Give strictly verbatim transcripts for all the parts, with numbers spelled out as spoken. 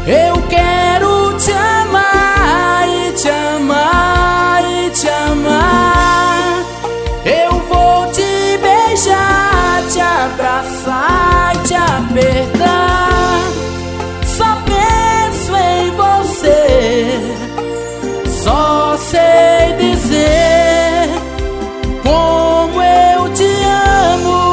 Eu quero te amar e te amar e te amar. Eu vou te beijar, te abraçar e te apertar. Só penso em você, só sei dizer como eu te amo.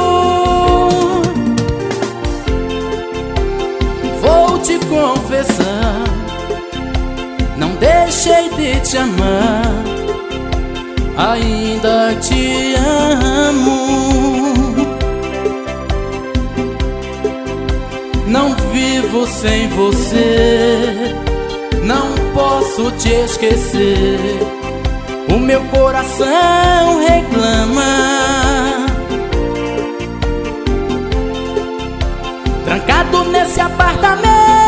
Vou te confessar, não deixei de te amar, ainda te amo. Não vivo sem você, não posso te esquecer. O meu coração reclama. Trancado nesse apartamento,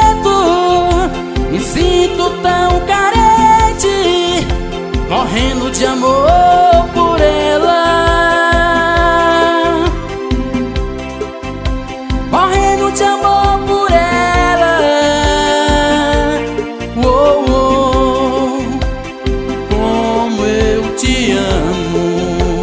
me sinto tão carente, morrendo de amor por ela, morrendo de amor por ela. Oh, oh, como eu te amo.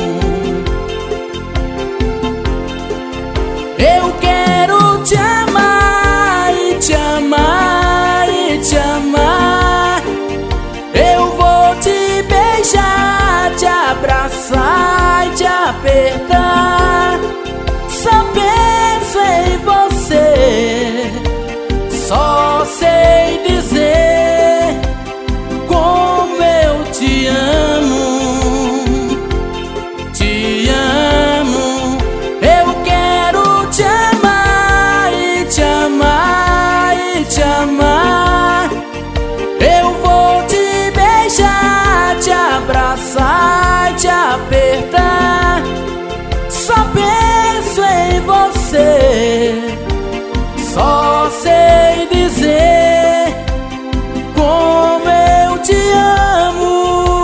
Eu quero te amar e te amar e te amar. Eu vou te beijar, te abraçar e te apertar. Só penso em você, só sei dizer como eu te amo, te amo. Eu quero te amar e te amar e te amar. Eu vou te beijar, te abraçar e te apertar. Só penso em você, só sei dizer como eu te amo.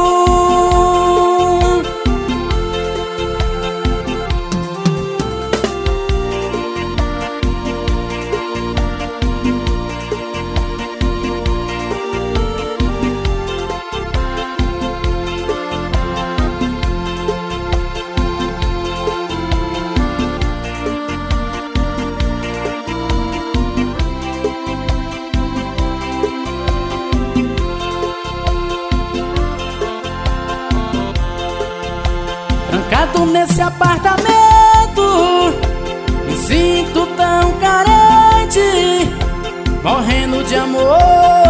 Trancado nesse apartamento, me sinto tão carente, morrendo de amor